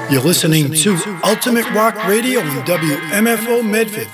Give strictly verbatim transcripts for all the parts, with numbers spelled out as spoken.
You're listening to Ultimate Rock Radio on W M F O Medford.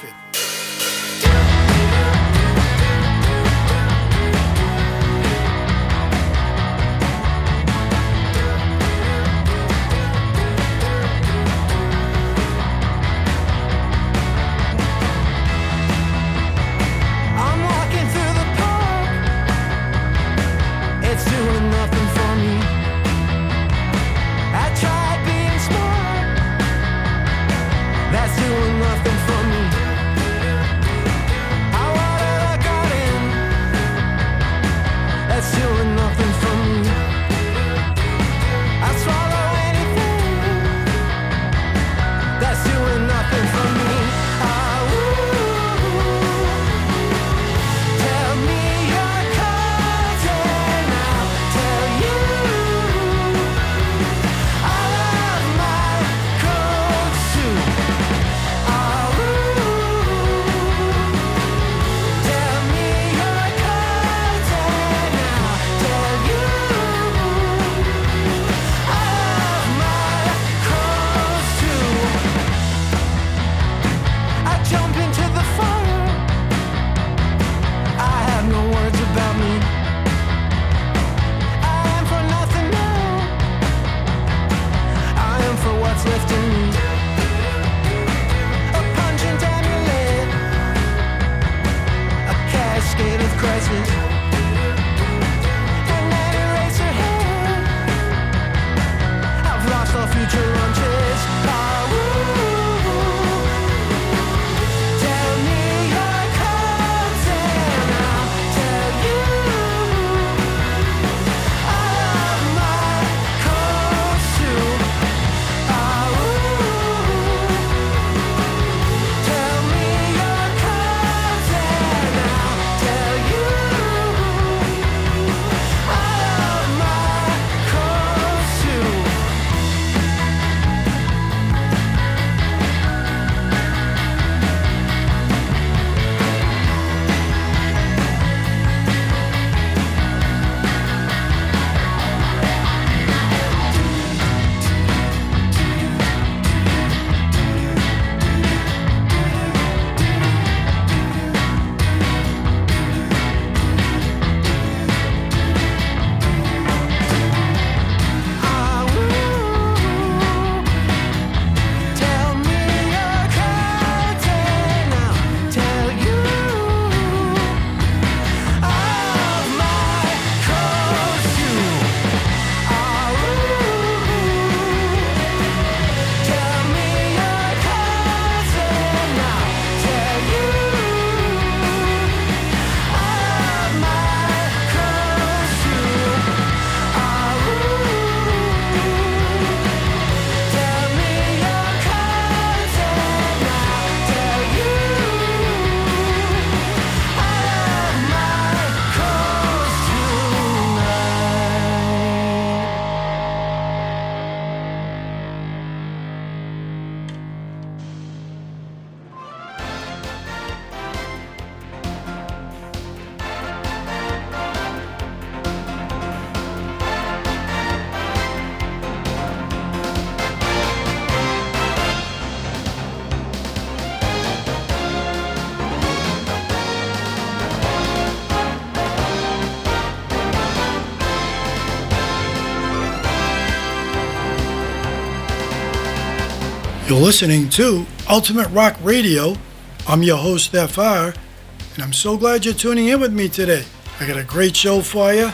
You're listening to Ultimate Rock Radio. I'm your host, F R, and I'm so glad you're tuning in with me today. I got a great show for you.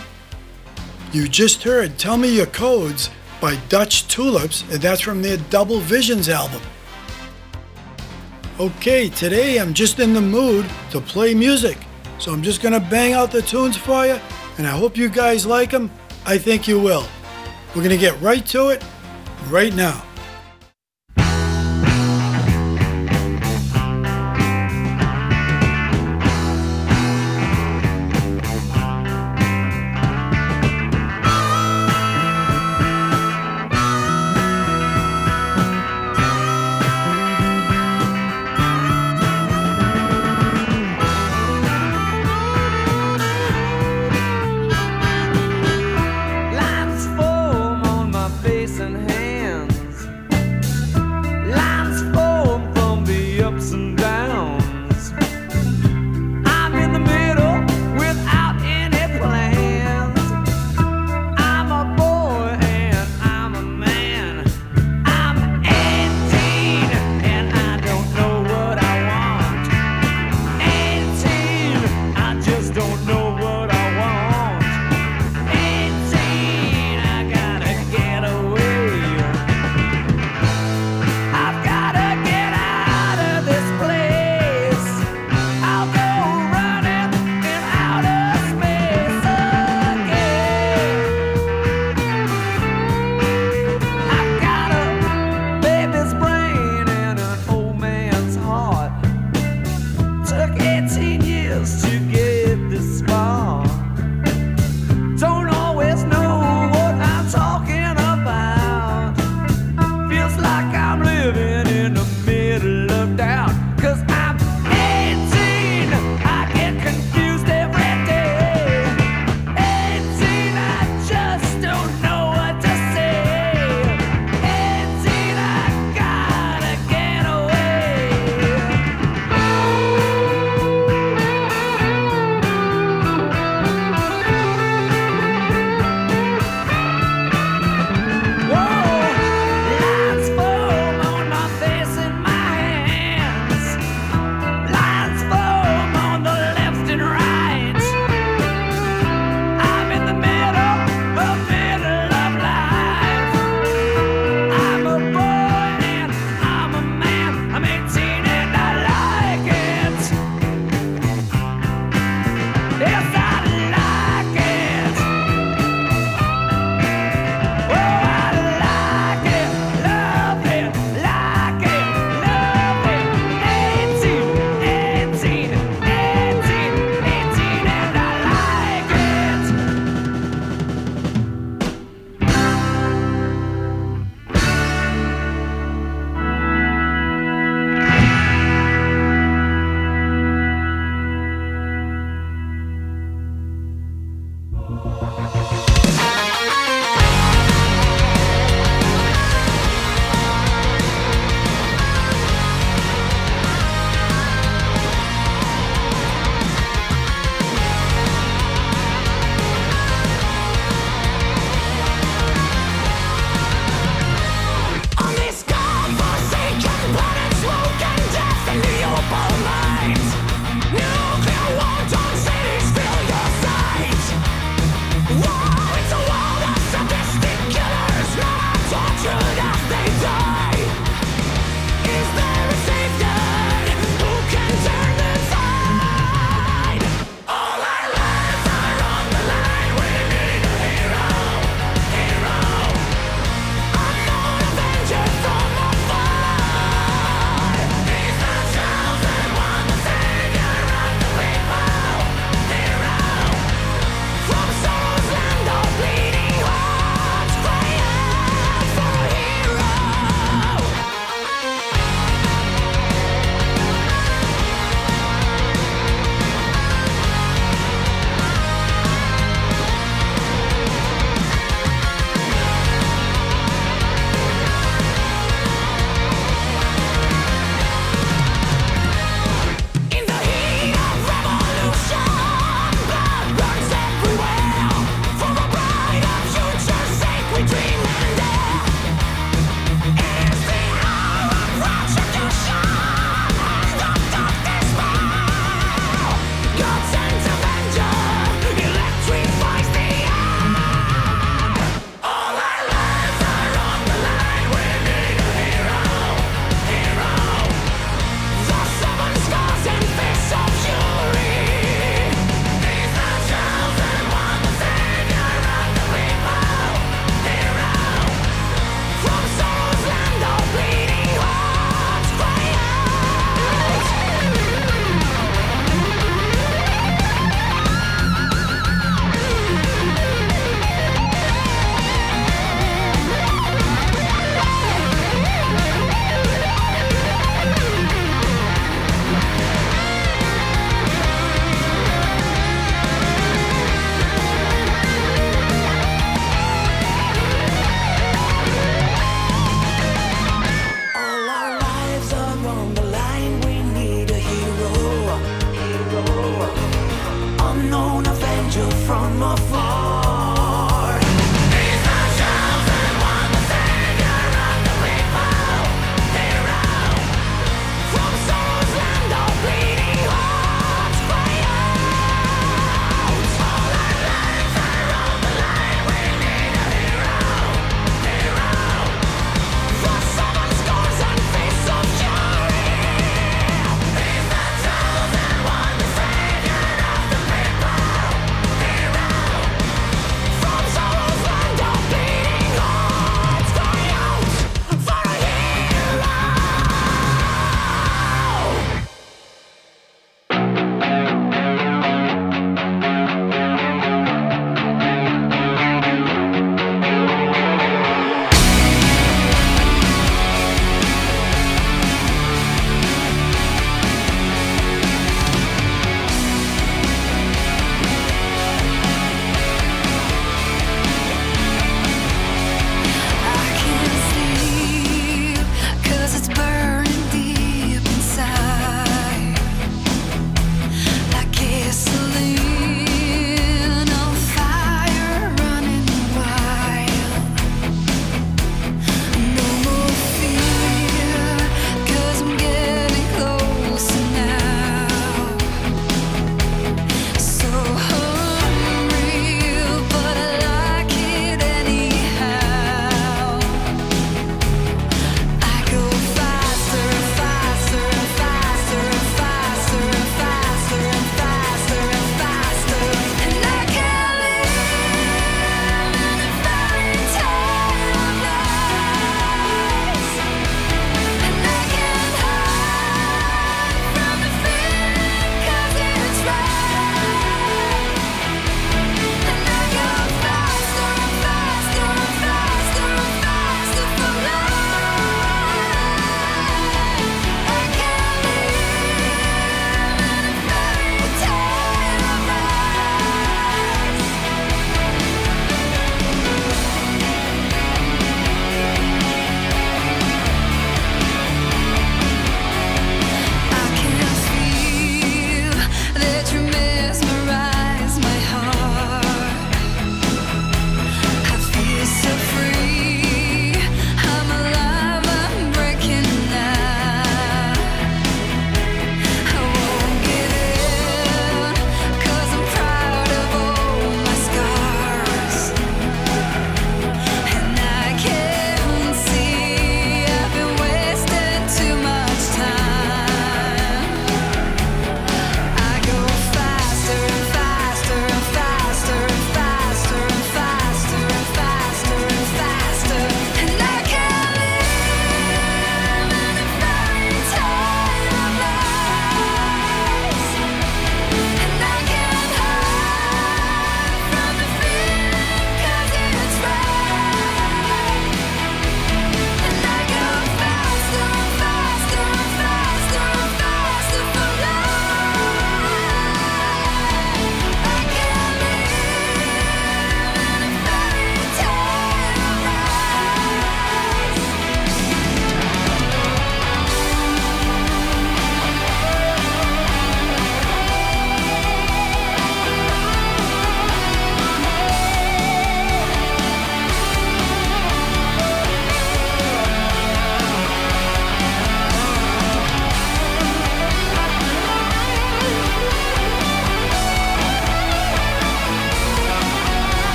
You just heard Tell Me Your Codes by Dutch Tulips, and that's from their Double Visions album. Okay, today I'm just in the mood to play music, so I'm just going to bang out the tunes for you, and I hope you guys like them. I think you will. We're going to get right to it right now. Lines foam on my face and hands.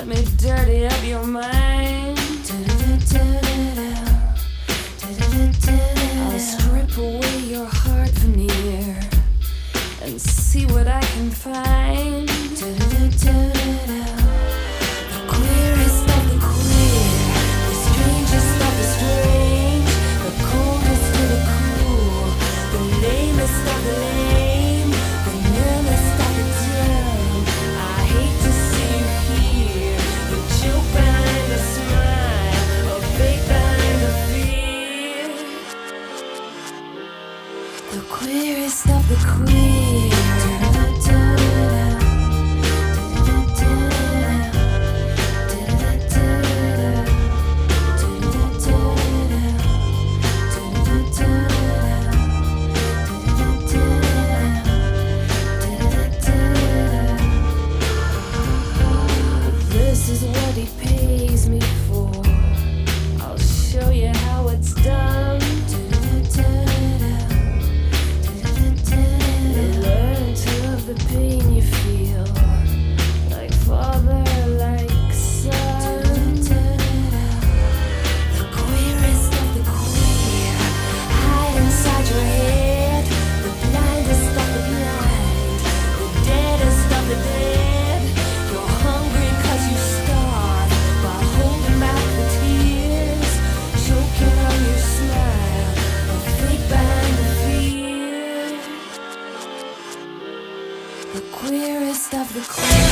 let me dirty up your mind. I'll strip away your heart veneer and see what I can find. The queerest of the queer, the strangest of the strange, the coldest of the cool, the lamest of the lame, the numbest of the dumb. I hate to see you here, the joke behind the smile, a fake behind the fear. The queerest of the queer. This is what he pays me for. I'll show you how it's done. You learn to love the pain you feel, like father, like son. The queerest of the queer, hide inside your head. The blindest of the blind, the deadest of the dead. You're hungry cause you starve while holding back the tears, choking on your smile, a fake behind the fear. The queerest of the queer.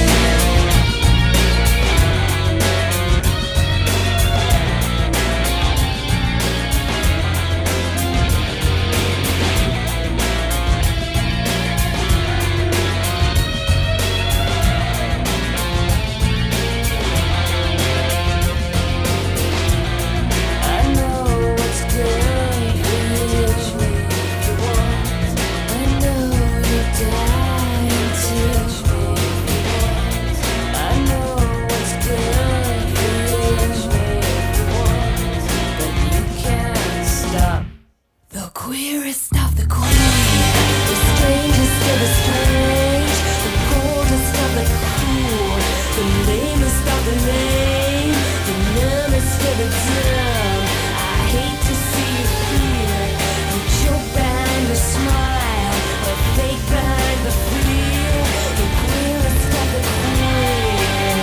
I know what's good for you, teach me if you want. I know you die and teach me if you want. I know what's good for you, teach me if you want. But you can't stop. The queerest of the queer, the strangest of the strange, the coldest of the cool, the lamest of the lame, the numbest of the dumb. I hate to see you here, the joke behind the smile, a fake behind the fear. The queerest of the queer,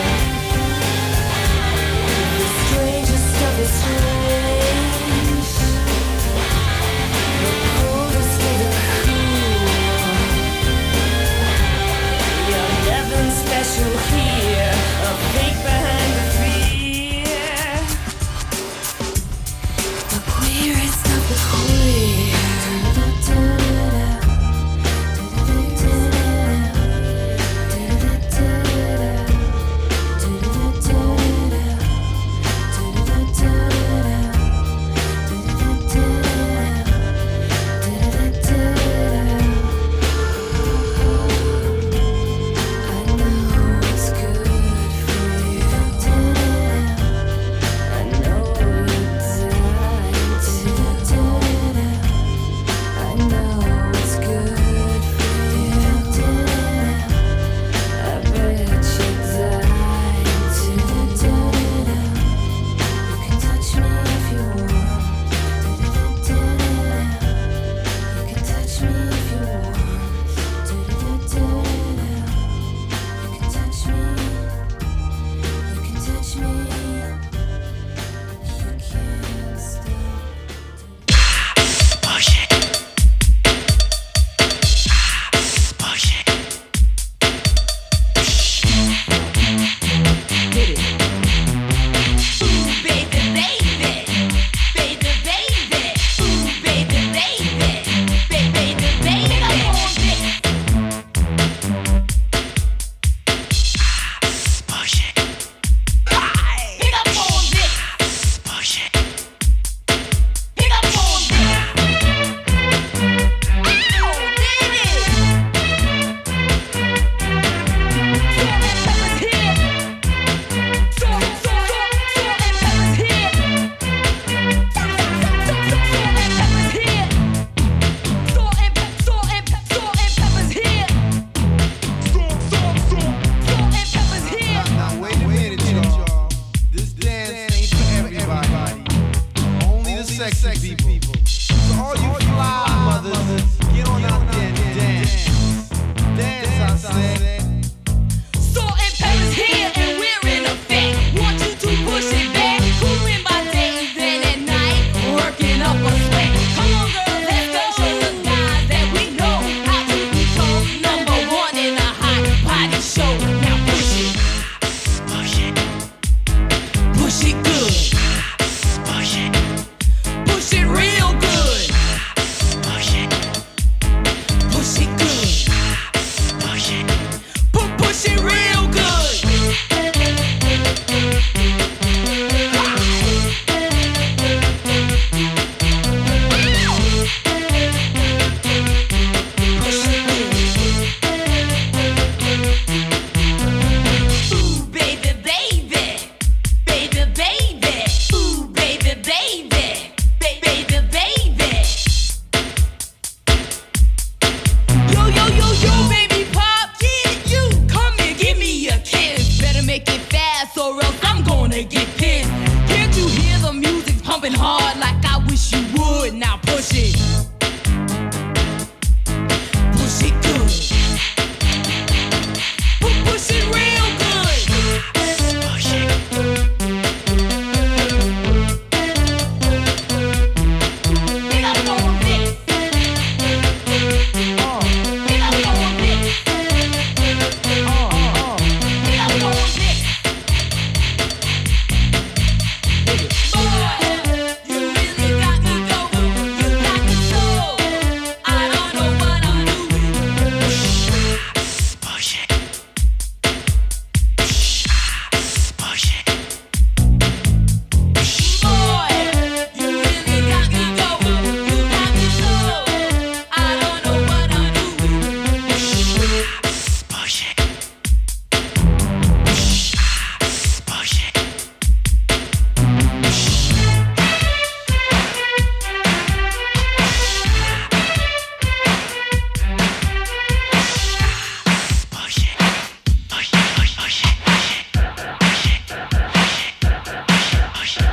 the strangest of the strange, the coldest of the cool. You're nothing special here, a fake behind the make it fast or else I'm gonna get pissed. Can't you hear the music pumping hard like I wish you would? Now push it. Push it good. Pu- Push it real good. Push it. Get up on this. Uh. Get up on this. Uh, uh, uh. Get up on this. Boy, you really got me going. You got me so. I don't know what I'm doing. Push it. Push it. Boy, you really got me going. You got me so. I don't know what I'm doing. Push it. Push it. Push it. Push it. Push it. Push it. Push it. Push it. Push it.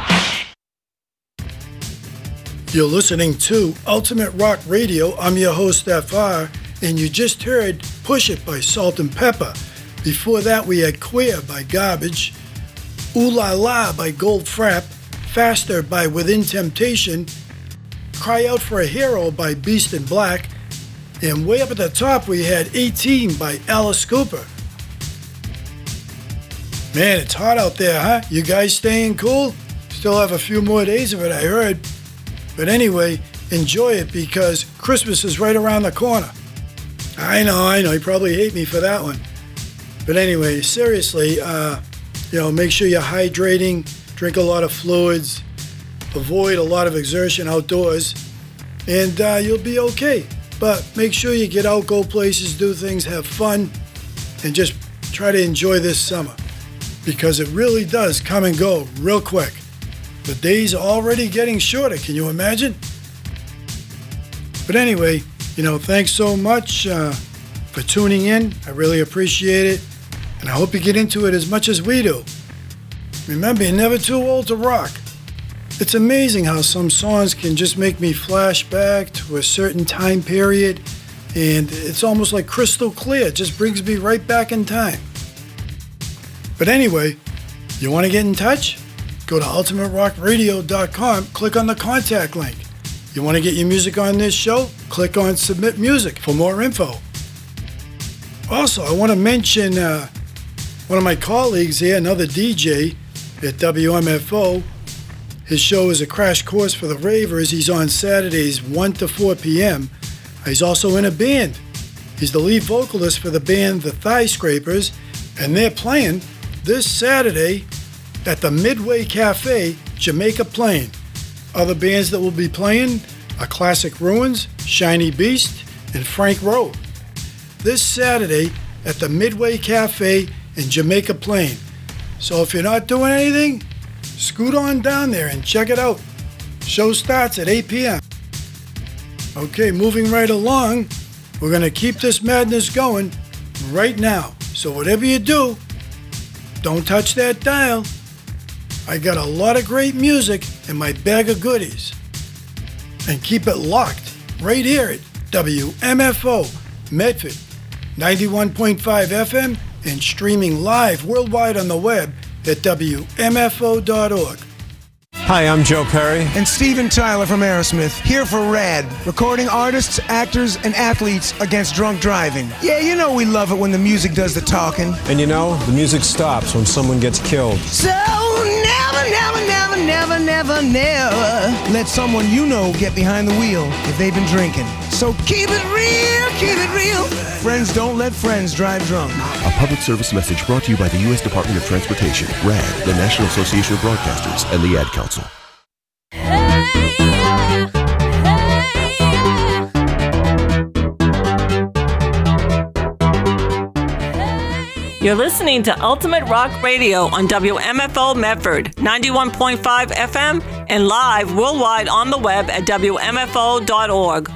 You're listening to Ultimate Rock Radio. I'm your host, F R, and you just heard Push It by Salt and Pepper. Before that, we had Queer by Garbage, Ooh La La by Goldfrapp, Faster by Within Temptation, Cry Out for a Hero by Beast in Black, and way up at the top, we had eighteen by Alice Cooper. Man, it's hot out there, huh? You guys staying cool? Still have a few more days of it, I heard. But anyway, enjoy it because Christmas is right around the corner. I know, I know, you probably hate me for that one. But anyway, seriously, uh, you know, make sure you're hydrating, drink a lot of fluids, avoid a lot of exertion outdoors, and uh, you'll be okay. But make sure you get out, go places, do things, have fun, and just try to enjoy this summer because it really does come and go real quick. The days are already getting shorter, can you imagine? But anyway, you know, thanks so much uh, for tuning in. I really appreciate it. And I hope you get into it as much as we do. Remember, you're never too old to rock. It's amazing how some songs can just make me flash back to a certain time period. And it's almost like crystal clear. It just brings me right back in time. But anyway, you want to get in touch? Go to ultimate rock radio dot com, click on the contact link. You want to get your music on this show? Click on Submit Music for more info. Also, I want to mention uh, one of my colleagues here, another D J at W M F O. His show is a crash course for the ravers. He's on Saturdays one to four p.m. He's also in a band. He's the lead vocalist for the band The Thigh Scrapers, and they're playing this Saturday at the Midway Cafe, Jamaica Plain. Other bands that will be playing are Classic Ruins, Shiny Beast, and Frank Rowe. This Saturday at the Midway Cafe in Jamaica Plain. So if you're not doing anything, scoot on down there and check it out. Show starts at eight p.m. Okay, moving right along, we're going to keep this madness going right now. So whatever you do, don't touch that dial. I got a lot of great music in my bag of goodies. And keep it locked right here at W M F O Medford, ninety-one point five F M, and streaming live worldwide on the web at W M F O dot org. Hi, I'm Joe Perry. And Steven Tyler from Aerosmith, here for RAD, recording artists, actors, and athletes against drunk driving. Yeah, you know we love it when the music does the talking. And you know, the music stops when someone gets killed. So never, never, never, never, never, never let someone you know get behind the wheel if they've been drinking. So keep it real, keep it real. Friends don't let friends drive drunk. A public service message brought to you by the U S Department of Transportation, RAD, the National Association of Broadcasters, and the Ad Council. You're listening to Ultimate Rock Radio on W M F O Medford, ninety-one point five F M, and live worldwide on the web at W M F O dot org.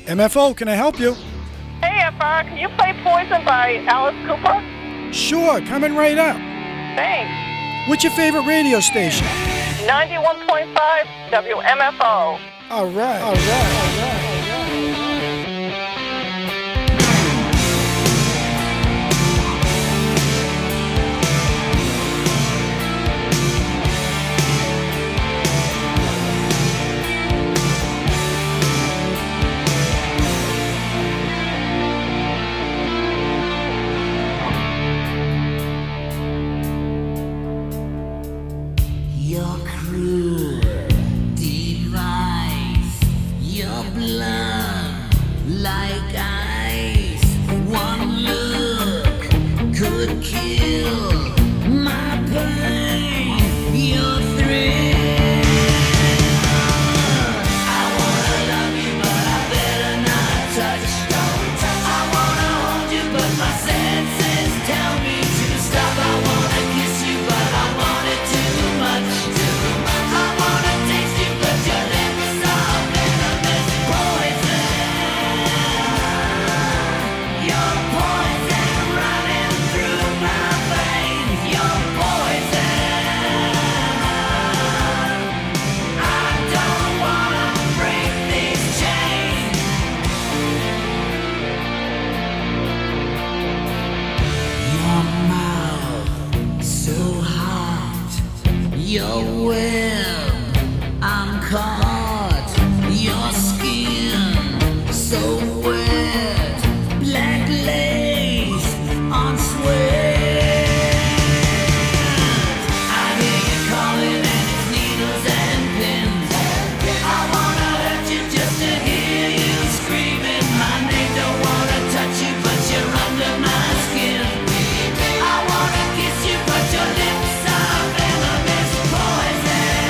M F O, can I help you? Hey, F R, can you play Poison by Alice Cooper? Sure, coming right up. Thanks. What's your favorite radio station? ninety-one point five W M F O. All right, all right, all right. Your cruel device, your blood like ice. One look could kill my pain. Your thrill. I wanna love you, but I better not touch. I wanna hold you, but my senses tell me to stop. I wanna kiss you, but I want it too much. I wanna taste you, but your lips are venomous poison. Your poison running through my veins. Your poison. I don't wanna break these chains. Your mouth so hot. Your web, I'm caught. Your skin so wet. Black lace on sweat. I hear you calling and it's needles and pins. I wanna hurt you just to hear you screaming my name. Don't wanna touch you, but you're under my skin. I wanna kiss you, but your lips are venomous poison.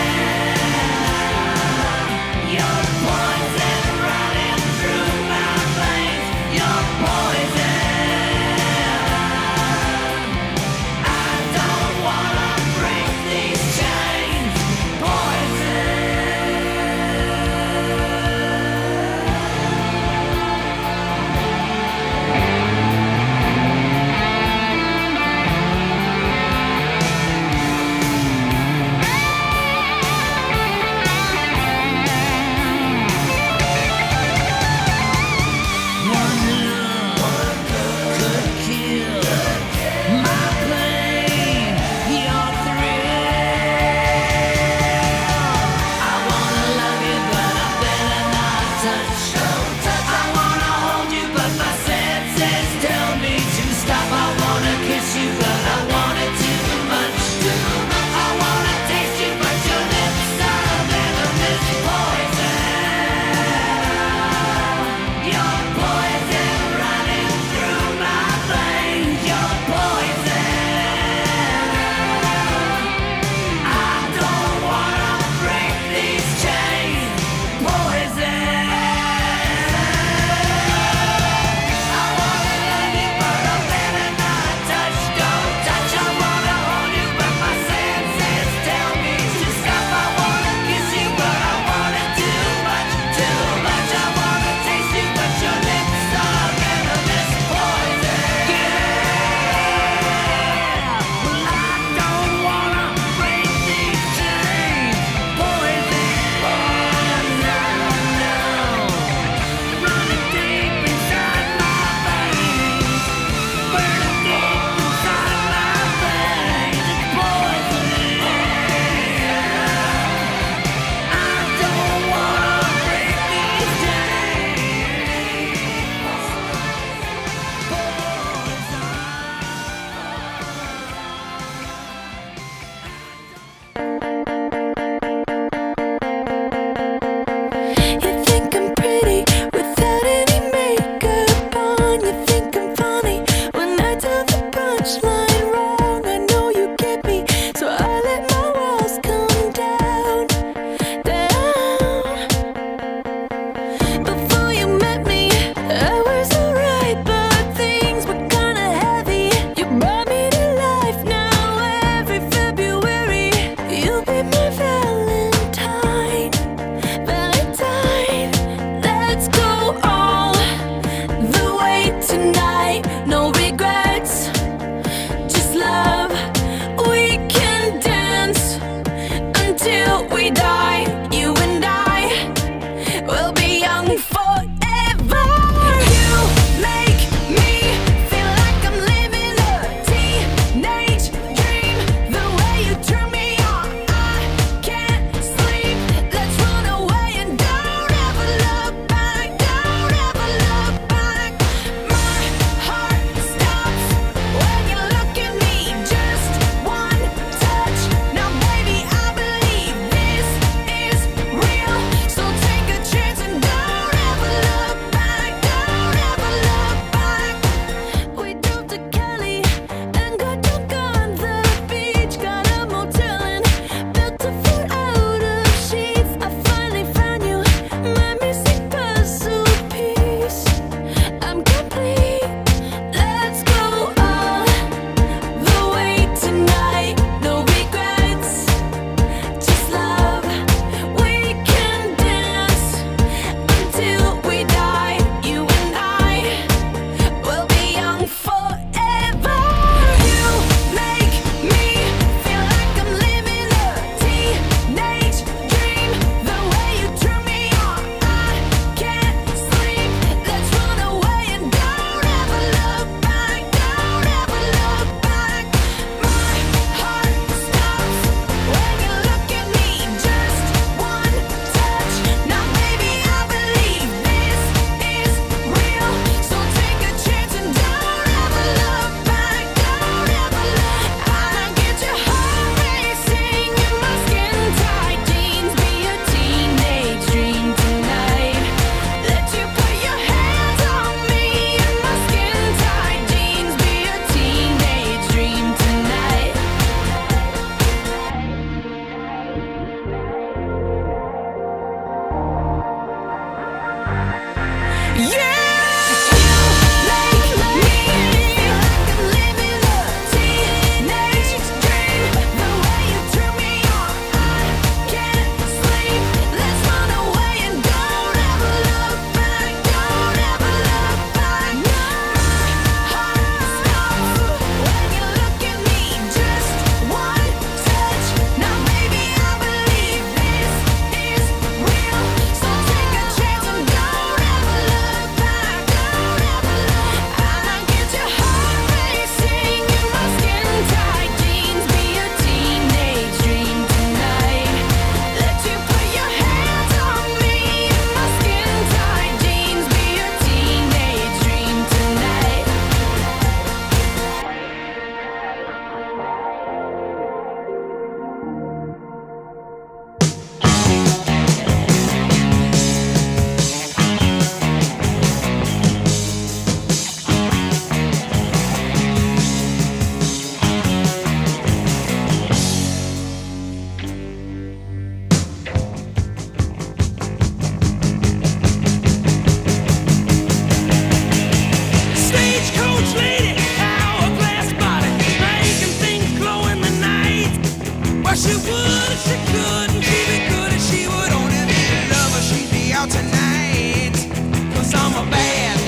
out tonight, 'cause I'm a bad,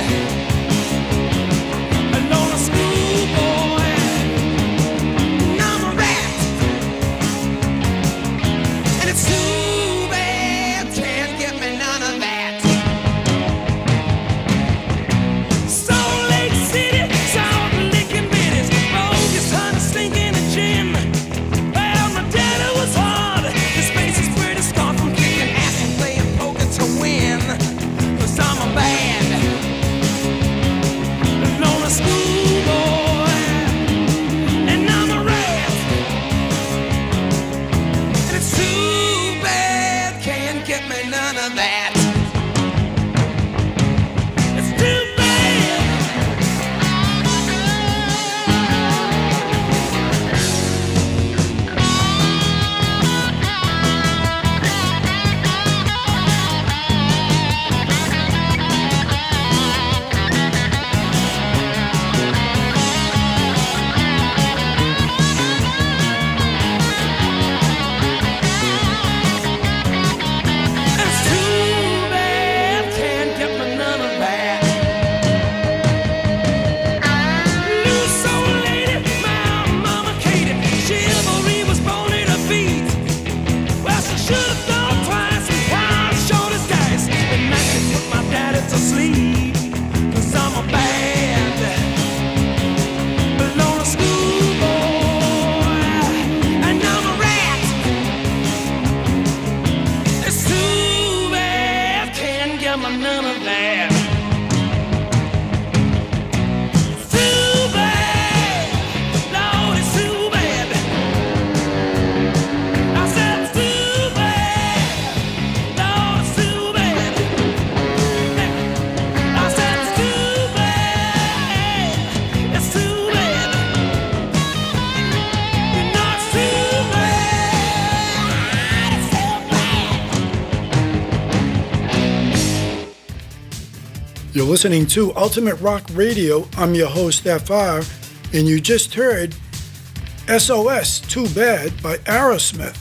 a lonely schoolboy, and I'm a rat, and it's too bad, can't get me none of that. Salt Lake City, Salt Lake and Bitties, bogus honey stinking and gin. Well, my daddy was hard, his face is pretty scarred from kicking ass and playing poker to win. 'Cause I'm a bad, lonely schoolboy, and I'm a rat, and it's too bad, can't get me none of that. It's too bad. It's too bad, can't get me none of that. Loose old lady, my mama Katie, chivalry was born in her feet. Well, she should have thought twice and kind short as dice, and now she put my daddy to sleep. 'Cause I'm a bad, lonely schoolboy, and I'm a rat. It's too bad, can't get me none of that. It's too bad, Lord, it's too bad. I said it's too bad, Lord, it's too bad. I said it's too bad, it's too bad. You know it's too bad, it's too bad. You're listening to Ultimate Rock Radio. I'm your host, F R, and you just heard S O S, Too Bad, by Aerosmith.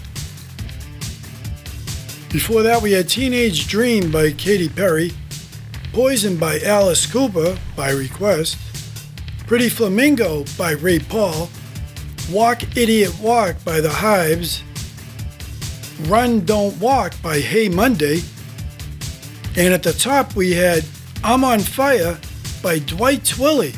Before that, we had Teenage Dream by Katy Perry, Poison by Alice Cooper by request, Pretty Flamingo by Ray Paul, Walk Idiot Walk by The Hives, Run Don't Walk by Hey Monday, and at the top we had I'm on Fire by Dwight Twilley.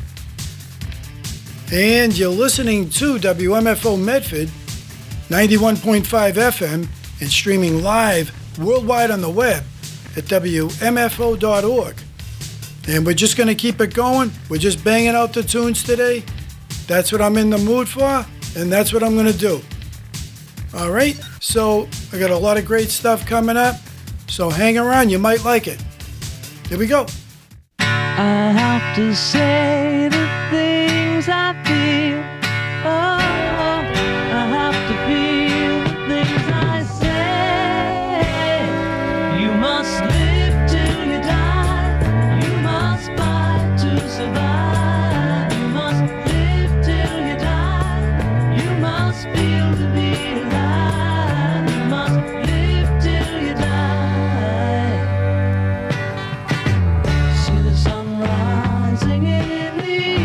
And you're listening to W M F O Medford, ninety-one point five F M, and streaming live worldwide on the web at W M F O dot org. And we're just going to keep it going. We're just banging out the tunes today. That's what I'm in the mood for, and that's what I'm going to do. All right, so I got a lot of great stuff coming up, so hang around. You might like it. Here we go. I have to say the things I feel. Oh, I have to feel the things I say. You must live till you die. You must fight to survive. You must live till you die. You must feel to be alive. You must live till you die. See the sun rising in the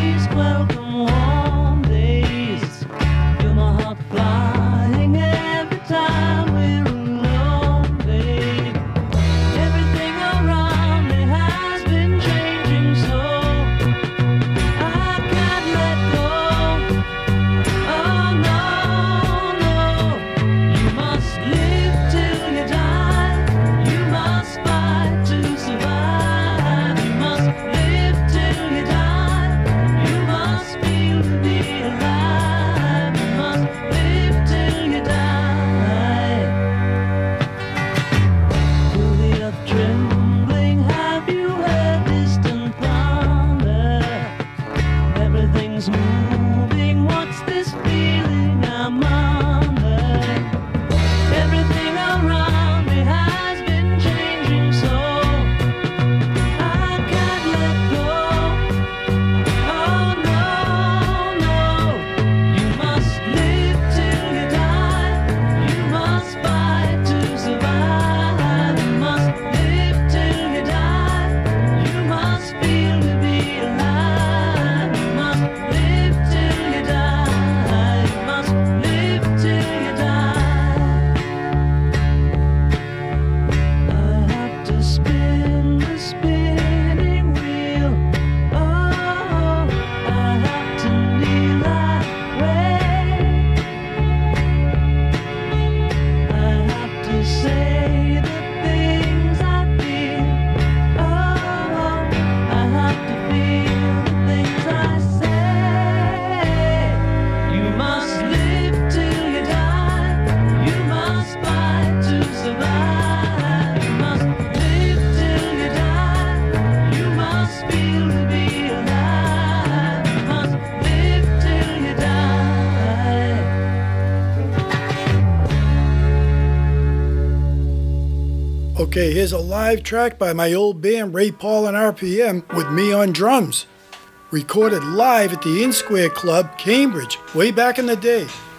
Okay, here's a live track by my old band Ray Paul and R P M with me on drums. Recorded live at the In Square Club, Cambridge, way back in the day.